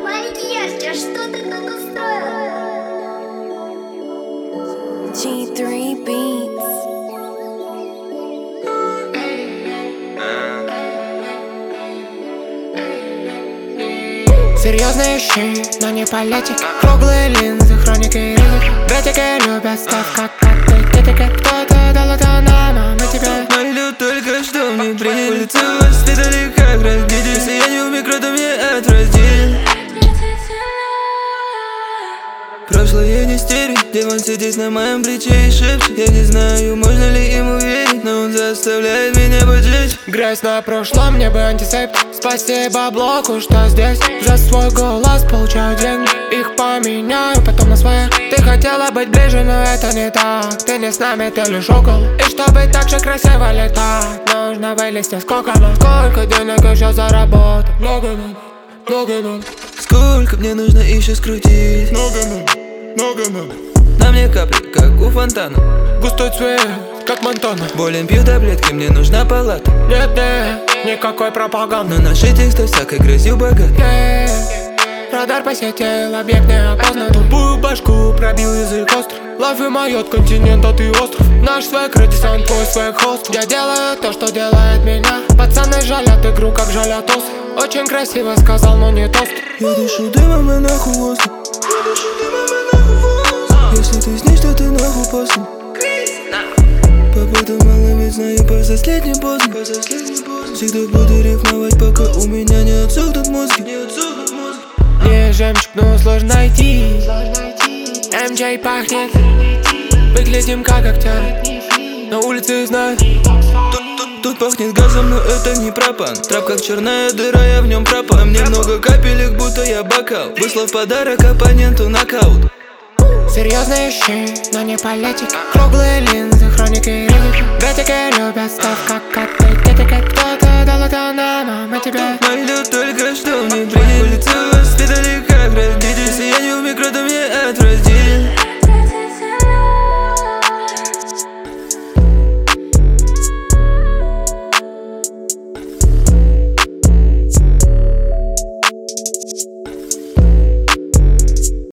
Макияж, а что ты тут устроил? G3 Beats. Серьезные щи, но не политики. Круглые линзы, хроники и ризы. Братики любят став, как коты, детики. Кто-то дал это нам, а мы тебе. Молю только, что мне приняли. Улицы воспитали как родители. Если я не у микро, то мне отвратили. Прошлое не стереть, демон сидит на моем плече и шепчет. Я не знаю, можно ли ему верить, но он заставляет меня поджечь. Грязь на прошлом, мне бы антисептик. Спасибо блоку, что здесь. За свой голос получаю деньги. Их поменяю потом на свои. Ты хотела быть ближе, но это не так. Ты не с нами, ты лишь около. И чтобы так же красиво летать, нужно вылезти с кокона. Сколько денег еще заработать? Много надо, много надо. Сколько мне нужно еще скрутить? Много надо, много надо. На мне капли, как у фонтана. Густой цвет, как Монтана. Болен пью таблетки, мне нужна палата. Нет, никакой пропаганды. Но наши тексты всякой грязью богаты. Радар посетил, объект не опознан. Тупую башку пробил язык острый. Лайф мой от континента, ты остров. Наш свек, радисан, твой свек хост. Я делаю то, что делает меня. Пацаны жалят игру, как жалят осы. Очень красиво сказал, но не тост. Я дышу дымом и нахуй воздух. Если ты с ней, что ты нахуй после. Побыду мало, ведь знаю, по-последним поздно. Всегда буду рифмовать, пока у меня не отсохнут мозги. Не жемчуг, но сложно найти. МJ пахнет. Выглядим как актер. На улице знают. Тут пахнет газом, но это не пропан. Трап как черная дыра, я в нем пропал. Мне много капелек, будто я бокал. Выслал подарок оппоненту нокаут. Серьезные щи, но не политики. Круглые линзы, хроники и ризы. Братики любят став, как коты, детики. Кто-то дал это нам, а мы тебе. Молю только, что мне приняли. Улицы